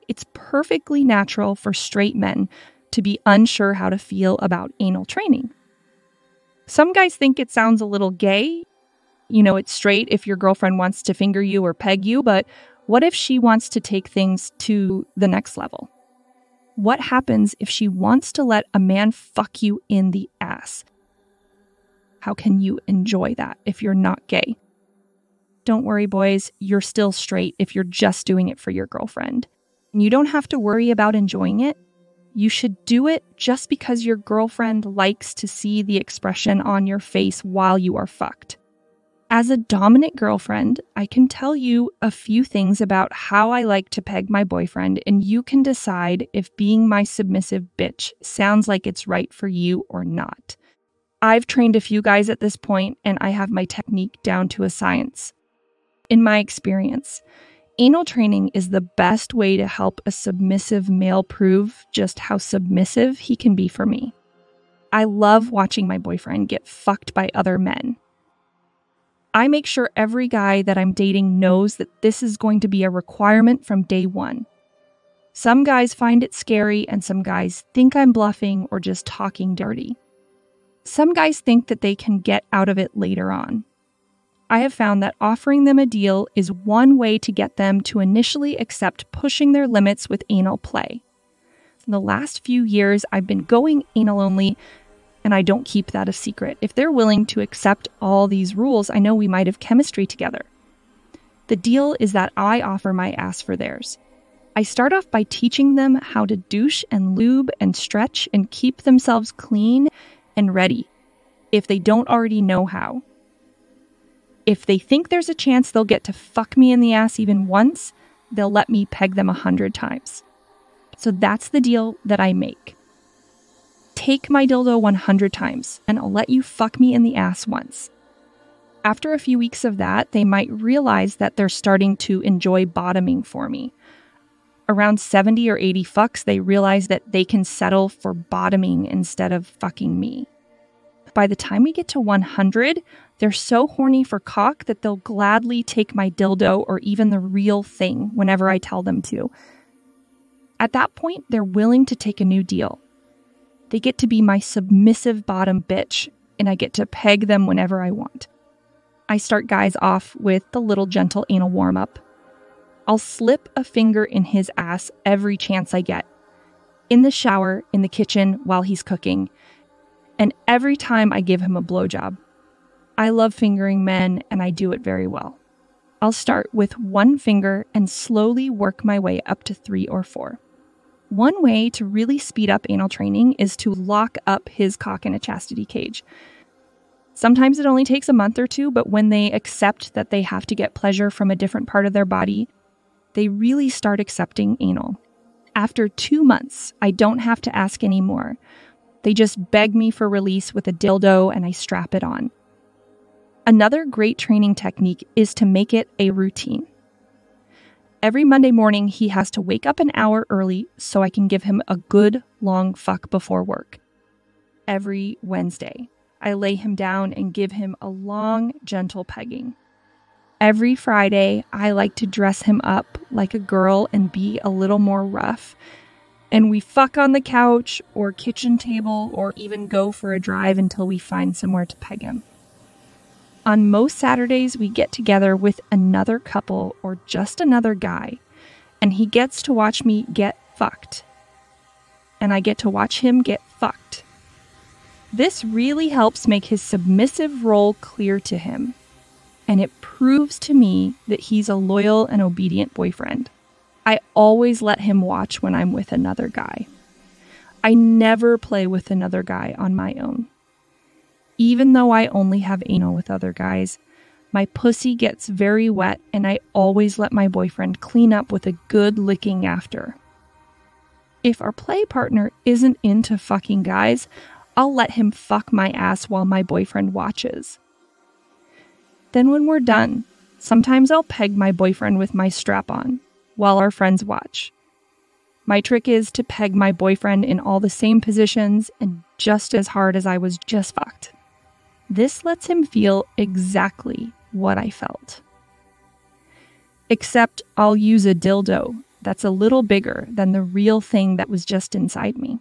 It's perfectly natural for straight men to be unsure how to feel about anal training. Some guys think it sounds a little gay. It's straight if your girlfriend wants to finger you or peg you, but what if she wants to take things to the next level? What happens if she wants to let a man fuck you in the ass? How can you enjoy that if you're not gay? Don't worry, boys, you're still straight if you're just doing it for your girlfriend. And you don't have to worry about enjoying it. You should do it just because your girlfriend likes to see the expression on your face while you are fucked. As a dominant girlfriend, I can tell you a few things about how I like to peg my boyfriend, and you can decide if being my submissive bitch sounds like it's right for you or not. I've trained a few guys at this point, and I have my technique down to a science. In my experience, anal training is the best way to help a submissive male prove just how submissive he can be for me. I love watching my boyfriend get fucked by other men. I make sure every guy that I'm dating knows that this is going to be a requirement from day one. Some guys find it scary, and some guys think I'm bluffing or just talking dirty. Some guys think that they can get out of it later on. I have found that offering them a deal is one way to get them to initially accept pushing their limits with anal play. In the last few years, I've been going anal only, and I don't keep that a secret. If they're willing to accept all these rules, I know we might have chemistry together. The deal is that I offer my ass for theirs. I start off by teaching them how to douche and lube and stretch and keep themselves clean and ready, if they don't already know how. If they think there's a chance they'll get to fuck me in the ass even once, they'll let me peg them 100 times. So that's the deal that I make. Take my dildo 100 times, and I'll let you fuck me in the ass once. After a few weeks of that, they might realize that they're starting to enjoy bottoming for me. Around 70 or 80 fucks, they realize that they can settle for bottoming instead of fucking me. By the time we get to 100, they're so horny for cock that they'll gladly take my dildo or even the real thing whenever I tell them to. At that point, they're willing to take a new deal. They get to be my submissive bottom bitch, and I get to peg them whenever I want. I start guys off with the little gentle anal warm-up. I'll slip a finger in his ass every chance I get. In the shower, in the kitchen, while he's cooking. And every time I give him a blowjob. I love fingering men, and I do it very well. I'll start with one finger and slowly work my way up to 3 or 4. One way to really speed up anal training is to lock up his cock in a chastity cage. Sometimes it only takes a month or two, but when they accept that they have to get pleasure from a different part of their body, they really start accepting anal. After 2 months, I don't have to ask anymore. They just beg me for release with a dildo and I strap it on. Another great training technique is to make it a routine. Every Monday morning, he has to wake up an hour early so I can give him a good long fuck before work. Every Wednesday, I lay him down and give him a long, gentle pegging. Every Friday, I like to dress him up like a girl and be a little more rough. And we fuck on the couch or kitchen table or even go for a drive until we find somewhere to peg him. On most Saturdays, we get together with another couple or just another guy, and he gets to watch me get fucked. And I get to watch him get fucked. This really helps make his submissive role clear to him, and it proves to me that he's a loyal and obedient boyfriend. I always let him watch when I'm with another guy. I never play with another guy on my own. Even though I only have anal with other guys, my pussy gets very wet and I always let my boyfriend clean up with a good licking after. If our play partner isn't into fucking guys, I'll let him fuck my ass while my boyfriend watches. Then when we're done, sometimes I'll peg my boyfriend with my strap on while our friends watch. My trick is to peg my boyfriend in all the same positions and just as hard as I was just fucked. This lets him feel exactly what I felt. Except I'll use a dildo that's a little bigger than the real thing that was just inside me.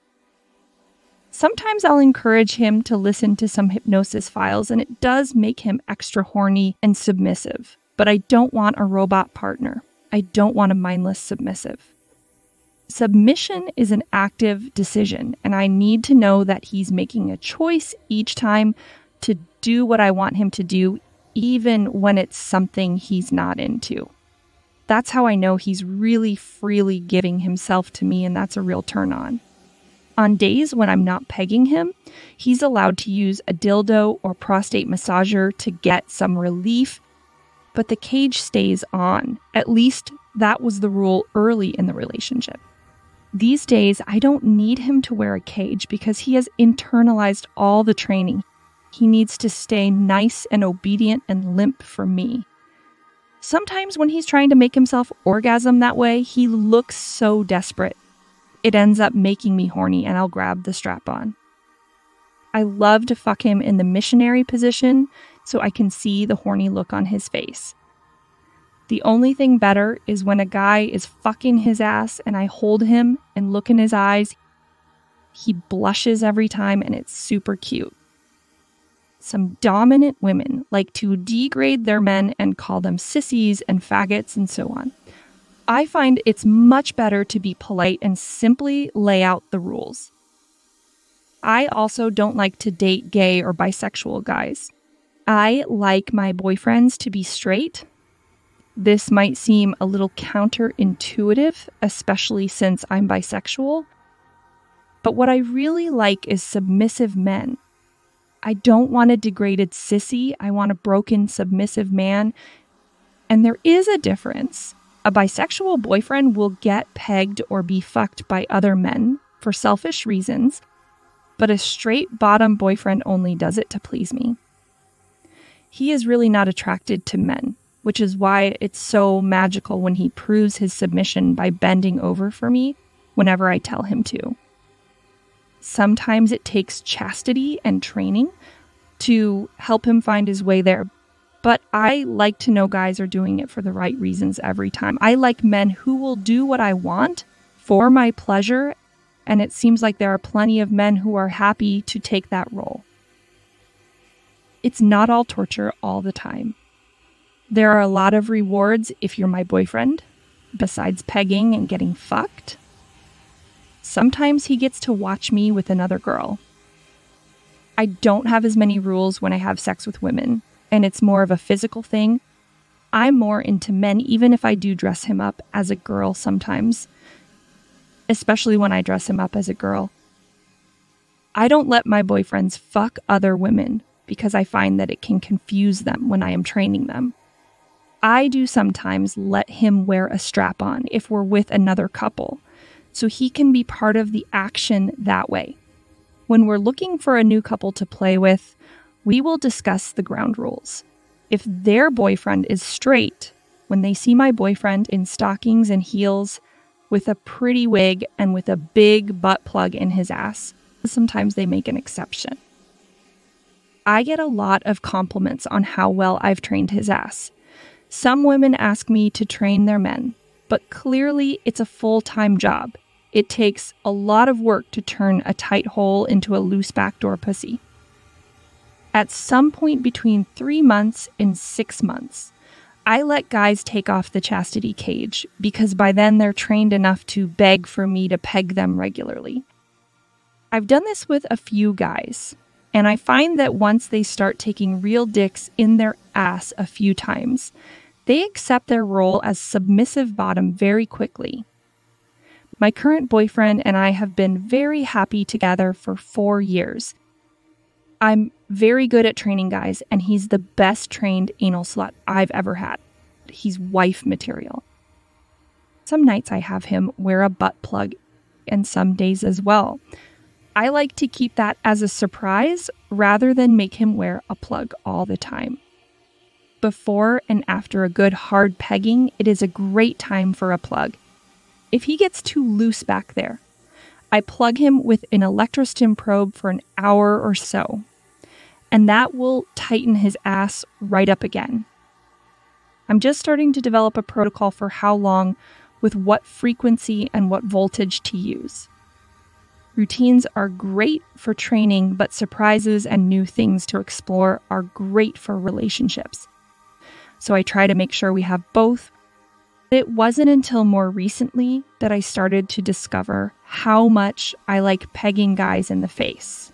Sometimes I'll encourage him to listen to some hypnosis files, and it does make him extra horny and submissive. But I don't want a robot partner. I don't want a mindless submissive. Submission is an active decision, and I need to know that he's making a choice each time to do what I want him to do, even when it's something he's not into. That's how I know he's really freely giving himself to me, and that's a real turn on. On days when I'm not pegging him, he's allowed to use a dildo or prostate massager to get some relief, but the cage stays on. At least that was the rule early in the relationship. These days, I don't need him to wear a cage because he has internalized all the training. He needs to stay nice and obedient and limp for me. Sometimes when he's trying to make himself orgasm that way, he looks so desperate. It ends up making me horny, and I'll grab the strap on. I love to fuck him in the missionary position so I can see the horny look on his face. The only thing better is when a guy is fucking his ass and I hold him and look in his eyes. He blushes every time, and it's super cute. Some dominant women like to degrade their men and call them sissies and faggots and so on. I find it's much better to be polite and simply lay out the rules. I also don't like to date gay or bisexual guys. I like my boyfriends to be straight. This might seem a little counterintuitive, especially since I'm bisexual. But what I really like is submissive men. I don't want a degraded sissy. I want a broken, submissive man. And there is a difference. A bisexual boyfriend will get pegged or be fucked by other men for selfish reasons, but a straight bottom boyfriend only does it to please me. He is really not attracted to men, which is why it's so magical when he proves his submission by bending over for me whenever I tell him to. Sometimes it takes chastity and training to help him find his way there. But I like to know guys are doing it for the right reasons every time. I like men who will do what I want for my pleasure, and it seems like there are plenty of men who are happy to take that role. It's not all torture all the time. There are a lot of rewards if you're my boyfriend, besides pegging and getting fucked. Sometimes he gets to watch me with another girl. I don't have as many rules when I have sex with women, and it's more of a physical thing. I'm more into men, even if I do dress him up as a girl sometimes, especially when I dress him up as a girl. I don't let my boyfriends fuck other women because I find that it can confuse them when I am training them. I do sometimes let him wear a strap-on if we're with another couple, so he can be part of the action that way. When we're looking for a new couple to play with, we will discuss the ground rules. If their boyfriend is straight, when they see my boyfriend in stockings and heels with a pretty wig and with a big butt plug in his ass, sometimes they make an exception. I get a lot of compliments on how well I've trained his ass. Some women ask me to train their men, but clearly it's a full-time job. It takes a lot of work to turn a tight hole into a loose backdoor pussy. At some point between 3 months and 6 months, I let guys take off the chastity cage because by then they're trained enough to beg for me to peg them regularly. I've done this with a few guys, and I find that once they start taking real dicks in their ass a few times, they accept their role as submissive bottom very quickly. My current boyfriend and I have been very happy together for 4 years. I'm very good at training guys, and he's the best trained anal slut I've ever had. He's wife material. Some nights I have him wear a butt plug, and some days as well. I like to keep that as a surprise rather than make him wear a plug all the time. Before and after a good hard pegging, it is a great time for a plug. If he gets too loose back there, I plug him with an electrostim probe for an hour or so, and that will tighten his ass right up again. I'm just starting to develop a protocol for how long with what frequency and what voltage to use. Routines are great for training, but surprises and new things to explore are great for relationships. So I try to make sure we have both. It wasn't until more recently that I started to discover how much I like pegging guys in the face.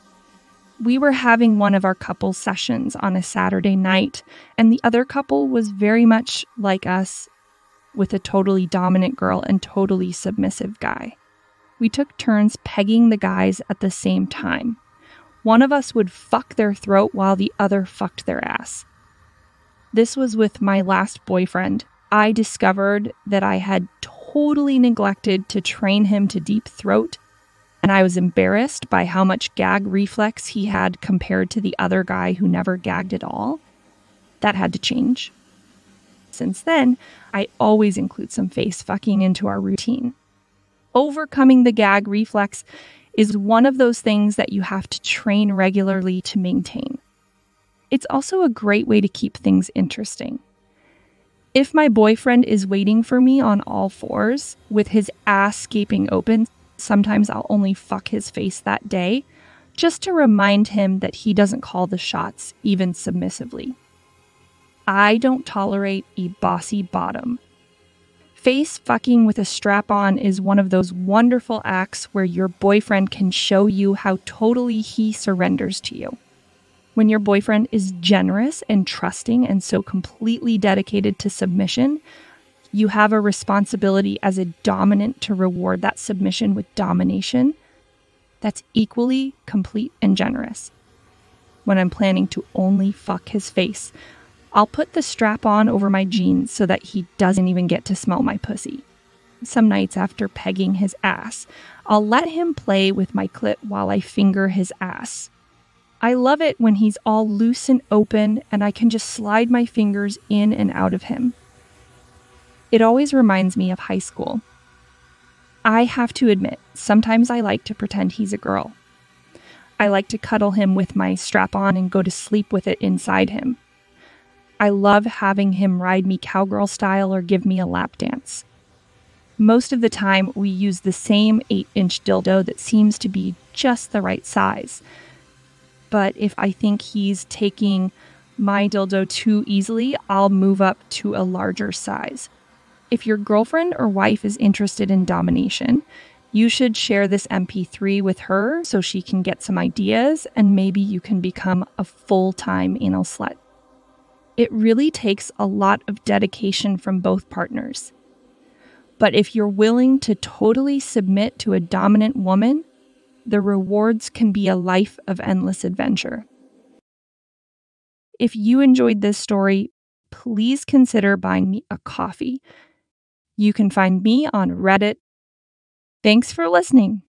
We were having one of our couple sessions on a Saturday night, and the other couple was very much like us, with a totally dominant girl and totally submissive guy. We took turns pegging the guys at the same time. One of us would fuck their throat while the other fucked their ass. This was with my last boyfriend. I discovered that I had totally neglected to train him to deep throat, and I was embarrassed by how much gag reflex he had compared to the other guy who never gagged at all. That had to change. Since then, I always include some face fucking into our routine. Overcoming the gag reflex is one of those things that you have to train regularly to maintain. It's also a great way to keep things interesting. If my boyfriend is waiting for me on all fours, with his ass gaping open, sometimes I'll only fuck his face that day, just to remind him that he doesn't call the shots, even submissively. I don't tolerate a bossy bottom. Face fucking with a strap-on is one of those wonderful acts where your boyfriend can show you how totally he surrenders to you. When your boyfriend is generous and trusting and so completely dedicated to submission, you have a responsibility as a dominant to reward that submission with domination that's equally complete and generous. When I'm planning to only fuck his face, I'll put the strap on over my jeans so that he doesn't even get to smell my pussy. Some nights after pegging his ass, I'll let him play with my clit while I finger his ass. I love it when he's all loose and open and I can just slide my fingers in and out of him. It always reminds me of high school. I have to admit, sometimes I like to pretend he's a girl. I like to cuddle him with my strap on and go to sleep with it inside him. I love having him ride me cowgirl style or give me a lap dance. Most of the time, we use the same 8-inch dildo that seems to be just the right size. But if I think he's taking my dildo too easily, I'll move up to a larger size. If your girlfriend or wife is interested in domination, you should share this MP3 with her so she can get some ideas and maybe you can become a full-time anal slut. It really takes a lot of dedication from both partners. But if you're willing to totally submit to a dominant woman, the rewards can be a life of endless adventure. If you enjoyed this story, please consider buying me a coffee. You can find me on Reddit. Thanks for listening.